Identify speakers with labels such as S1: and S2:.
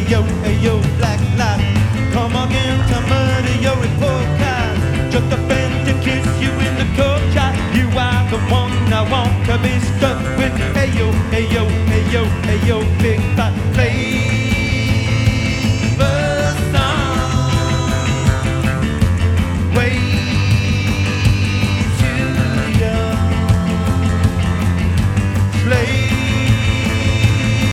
S1: yo, black light. Come again to murder your report card. Just a friend to kiss you in the cold shot. You are the one I want to be stuck with. Hey yo, big